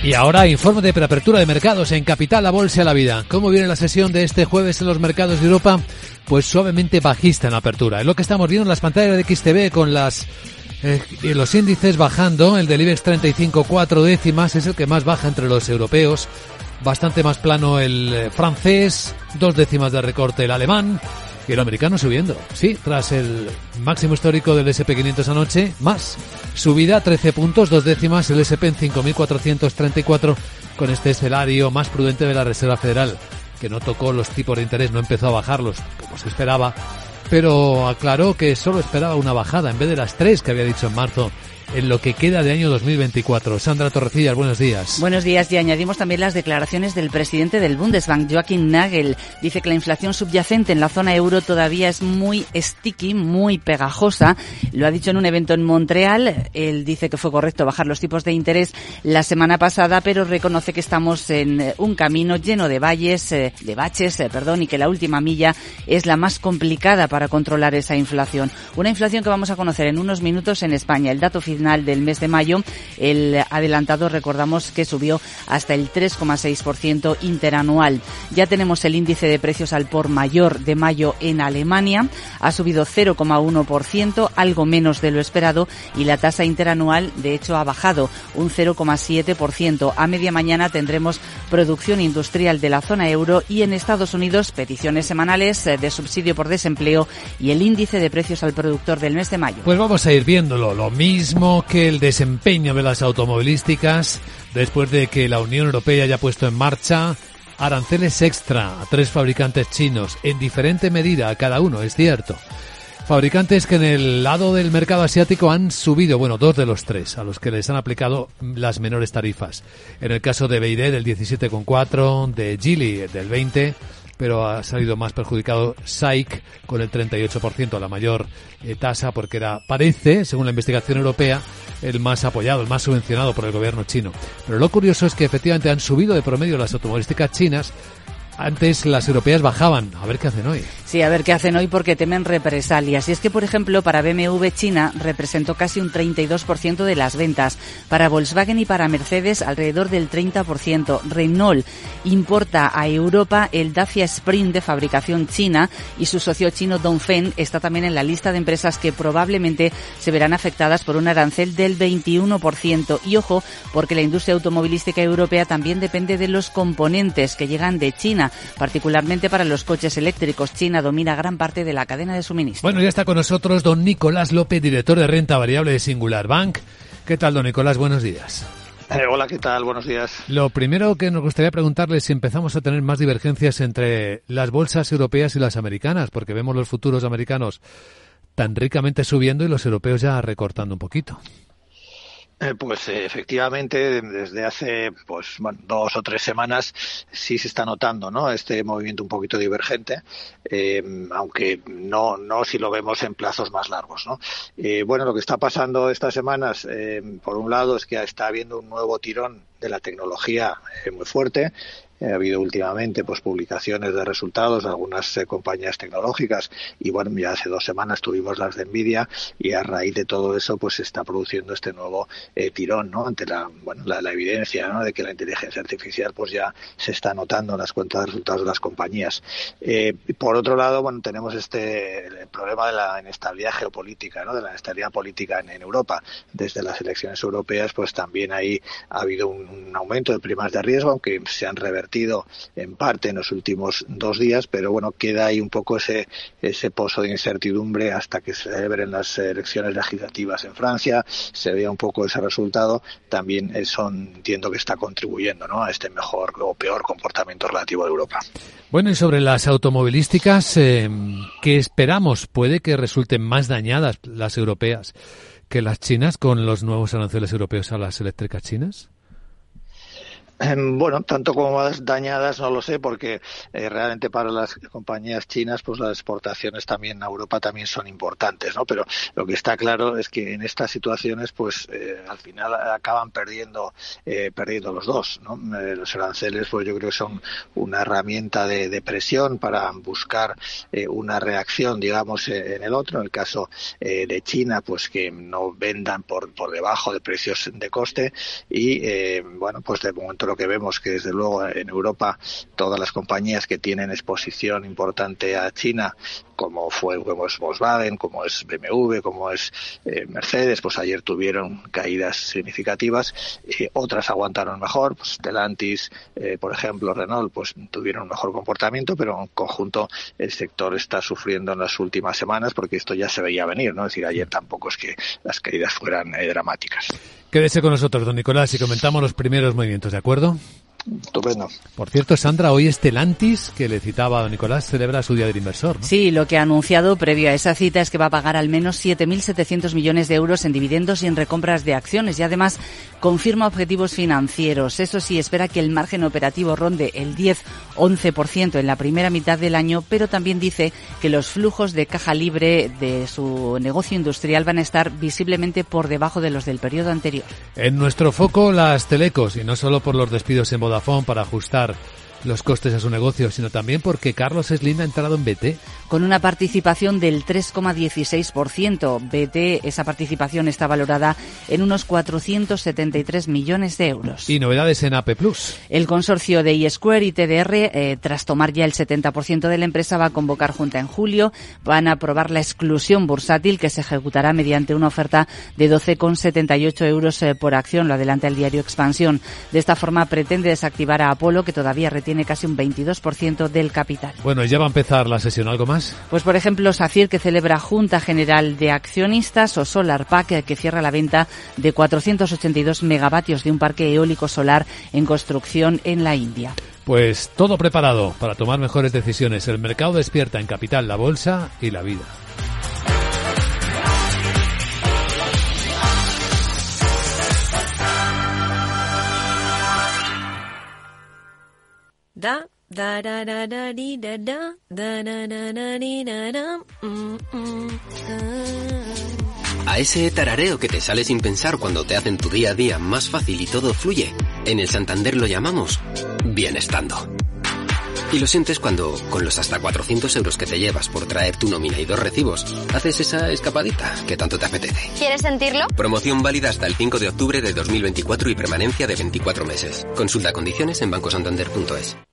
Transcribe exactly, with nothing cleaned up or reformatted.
Y ahora, informe de preapertura de mercados en Capital, la Bolsa y la Vida. ¿Cómo viene la sesión de este jueves en los mercados de Europa? Pues suavemente bajista en apertura. Es lo que estamos viendo en las pantallas de X T V con las eh, los índices bajando. El del IBEX treinta y cinco, cuatro décimas, es el que más baja entre los europeos. Bastante más plano el eh, francés, dos décimas de recorte el alemán. Y el americano subiendo, sí, tras el máximo histórico del ese and pe quinientos anoche, más. Subida trece puntos, dos décimas, el ese and pe en cinco mil cuatrocientos treinta y cuatro, con este escenario más prudente de la Reserva Federal, que no tocó los tipos de interés, no empezó a bajarlos como se esperaba, pero aclaró que solo esperaba una bajada en vez de las tres que había dicho en marzo, en lo que queda de año dos mil veinticuatro. Sandra Torrecillas, buenos días. Buenos días, y añadimos también las declaraciones del presidente del Bundesbank, Joachim Nagel. Dice que la inflación subyacente en la zona euro todavía es muy sticky, muy pegajosa. Lo ha dicho en un evento en Montreal. Él dice que fue correcto bajar los tipos de interés la semana pasada, pero reconoce que estamos en un camino lleno de valles, de baches, perdón, y que la última milla es la más complicada para controlar esa inflación. Una inflación que vamos a conocer en unos minutos en España. El dato final del mes de mayo, el adelantado, recordamos que subió hasta el tres coma seis por ciento interanual. Ya tenemos el índice de precios al por mayor de mayo en Alemania, ha subido cero coma uno por ciento, algo menos de lo esperado, y la tasa interanual de hecho ha bajado un cero coma siete por ciento. A media mañana tendremos producción industrial de la zona euro y en Estados Unidos peticiones semanales de subsidio por desempleo y el índice de precios al productor del mes de mayo. Pues vamos a ir viéndolo, lo mismo que el desempeño de las automovilísticas después de que la Unión Europea haya puesto en marcha aranceles extra a tres fabricantes chinos en diferente medida a cada uno, es cierto. Fabricantes que en el lado del mercado asiático han subido, bueno, dos de los tres, a los que les han aplicado las menores tarifas. En el caso de B Y D del diecisiete coma cuatro, de Geely del veinte, pero ha salido más perjudicado S A I C con el treinta y ocho por ciento, la mayor eh, tasa, porque era, parece, según la investigación europea, el más apoyado, el más subvencionado por el gobierno chino. Pero lo curioso es que efectivamente han subido de promedio las automovilísticas chinas. Antes las europeas bajaban. A ver qué hacen hoy. Sí, a ver qué hacen hoy porque temen represalias. Y es que, por ejemplo, para B M W China representó casi un treinta y dos por ciento de las ventas. Para Volkswagen y para Mercedes alrededor del treinta por ciento. Renault importa a Europa el Dacia Sprint de fabricación china y su socio chino Dongfeng está también en la lista de empresas que probablemente se verán afectadas por un arancel del veintiuno por ciento. Y ojo, porque la industria automovilística europea también depende de los componentes que llegan de China, particularmente para los coches eléctricos. China domina gran parte de la cadena de suministro. Bueno, ya está con nosotros don Nicolás López, director de renta variable de Singular Bank. ¿Qué tal, don Nicolás? Buenos días. Eh, hola, ¿qué tal? Buenos días. Lo primero que nos gustaría preguntarle es si empezamos a tener más divergencias entre las bolsas europeas y las americanas, porque vemos los futuros americanos tan ricamente subiendo y los europeos ya recortando un poquito. Eh, pues eh, efectivamente, desde hace pues bueno, dos o tres semanas sí se está notando, ¿no?, este movimiento un poquito divergente, eh, aunque no no si lo vemos en plazos más largos, ¿no? Eh, bueno, lo que está pasando estas semanas, eh, por un lado, es que está habiendo un nuevo tirón de la tecnología eh, muy fuerte. Ha habido últimamente pues publicaciones de resultados de algunas eh, compañías tecnológicas y bueno, ya hace dos semanas tuvimos las de Nvidia y a raíz de todo eso pues se está produciendo este nuevo eh, tirón, ¿no?, ante la bueno la, la evidencia, ¿no?, de que la inteligencia artificial pues ya se está notando en las cuentas de resultados de las compañías. Eh, por otro lado, bueno, tenemos este el problema de la inestabilidad geopolítica, ¿no?, de la inestabilidad política en, en Europa. Desde las elecciones europeas pues también ahí ha habido un, un aumento de primas de riesgo, aunque se han revertido en parte en los últimos dos días, pero bueno, queda ahí un poco ese ese pozo de incertidumbre hasta que se celebren las elecciones legislativas en Francia, se vea un poco ese resultado. También eso entiendo que está contribuyendo, ¿no?, a este mejor o peor comportamiento relativo de Europa. Bueno, y sobre las automovilísticas, eh, ¿qué esperamos? ¿Puede que resulten más dañadas las europeas que las chinas con los nuevos aranceles europeos a las eléctricas chinas? Bueno, tanto como más dañadas no lo sé, porque eh, realmente para las compañías chinas pues las exportaciones también a Europa también son importantes, ¿no? Pero lo que está claro es que en estas situaciones pues eh, al final acaban perdiendo eh, perdiendo los dos, ¿no? Eh, los aranceles pues yo creo que son una herramienta de, de presión para buscar eh, una reacción, digamos, eh, en el otro. En el caso eh, de China, pues que no vendan por por debajo de precios de coste y eh, bueno, pues de momento lo que vemos que desde luego en Europa todas las compañías que tienen exposición importante a China, como fue como es Volkswagen, como es B M W, como es eh, Mercedes, pues ayer tuvieron caídas significativas, eh, otras aguantaron mejor, pues Stellantis, eh, por ejemplo, Renault, pues tuvieron un mejor comportamiento, pero en conjunto el sector está sufriendo en las últimas semanas porque esto ya se veía venir, ¿no? Es decir, ayer tampoco es que las caídas fueran eh, dramáticas. Quédese con nosotros, don Nicolás, y comentamos los primeros movimientos, ¿de acuerdo? Estupendo. Por cierto, Sandra, hoy Stellantis, que le citaba a don Nicolás, celebra su Día del Inversor, ¿no? Sí, lo que ha anunciado previo a esa cita es que va a pagar al menos siete mil setecientos millones de euros en dividendos y en recompras de acciones y además confirma objetivos financieros. Eso sí, espera que el margen operativo ronde el diez a once por ciento en la primera mitad del año, pero también dice que los flujos de caja libre de su negocio industrial van a estar visiblemente por debajo de los del periodo anterior. En nuestro foco las telecos, y no solo por los despidos en Vodafone para ajustar los costes a su negocio, sino también porque Carlos Slim ha entrado en B T. Con una participación del tres coma dieciséis por ciento. B T, esa participación está valorada en unos cuatrocientos setenta y tres millones de euros. Y novedades en A P Plus. El consorcio de iSquare y T D R, eh, tras tomar ya el setenta por ciento de la empresa, va a convocar junta en julio. Van a aprobar la exclusión bursátil que se ejecutará mediante una oferta de doce coma setenta y ocho euros eh, por acción. Lo adelanta el diario Expansión. De esta forma pretende desactivar a Apolo, que todavía retiene casi un veintidós por ciento del capital. Bueno, ya va a empezar la sesión. ¿Algo más? Pues por ejemplo, SACIR, que celebra Junta General de Accionistas, o SolarPack, que cierra la venta de cuatrocientos ochenta y dos megavatios de un parque eólico solar en construcción en la India. Pues todo preparado para tomar mejores decisiones. El mercado despierta en Capital, la bolsa y la vida. Da da da da da di da da da da da da di da da mm, mm, da. A ese tarareo que te sale sin pensar cuando te hacen tu día a día más fácil y todo fluye, en el Santander lo llamamos bienestando. Y lo sientes cuando, con los hasta cuatrocientos euros que te llevas por traer tu nómina y dos recibos, haces esa escapadita que tanto te apetece. ¿Quieres sentirlo? Promoción válida hasta el cinco de octubre de dos mil veinticuatro y permanencia de veinticuatro meses. Consulta condiciones en banco santander punto es.